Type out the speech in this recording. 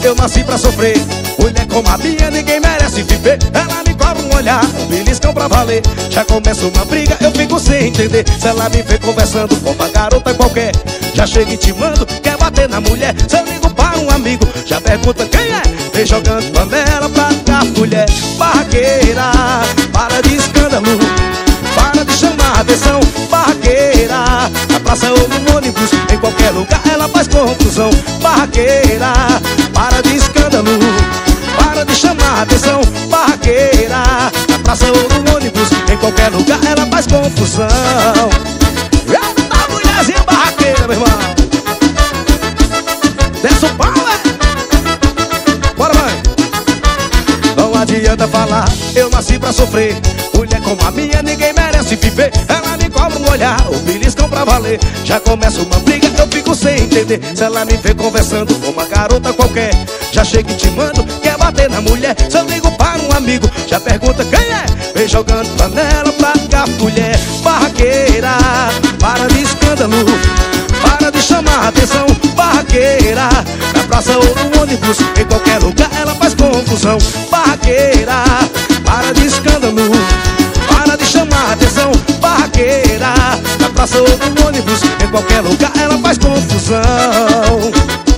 eu nasci pra sofrer. Mulher como a minha ninguém merece viver. Ela me cobra um olhar, beliscão pra valer. Já começa uma briga, eu fico sem entender. Se ela me vê conversando com uma garota qualquer, já chega intimando, quer bater na mulher. Se eu ligo para um amigo, já pergunta quem é. Vem jogando panela pra cá, mulher barraqueira. Para de escândalo, para de chamar atenção. Barraqueira, na praça ou no ônibus, em qualquer lugar ela faz confusão. Barraqueira, para de escândalo, para de chamar atenção. Barraqueira, na praça ou no ônibus, em qualquer lugar ela faz confusão. Eita, mulherzinha barraqueira, meu irmão. Desce o pau, bora, mãe. Não adianta falar, eu nasci pra sofrer. Mulher como a minha ninguém merece viver. Ela me cobra um olhar, o beliscão pra valer. Já começa uma briga, eu fico sem entender. Se ela me vê conversando com uma garota qualquer, já chega intimando, quer bater na mulher. Se eu ligo para um amigo, já pergunta quem é. Vem jogando panela pra cá, mulher barraqueira. Para de escândalo, para de chamar atenção. Barraqueira, na praça ou no ônibus, em qualquer lugar ela faz confusão. Barraqueira, para de escândalo, para de chamar atenção. Barraqueira, na praça ou no ônibus, em qualquer lugar ela faz confusão.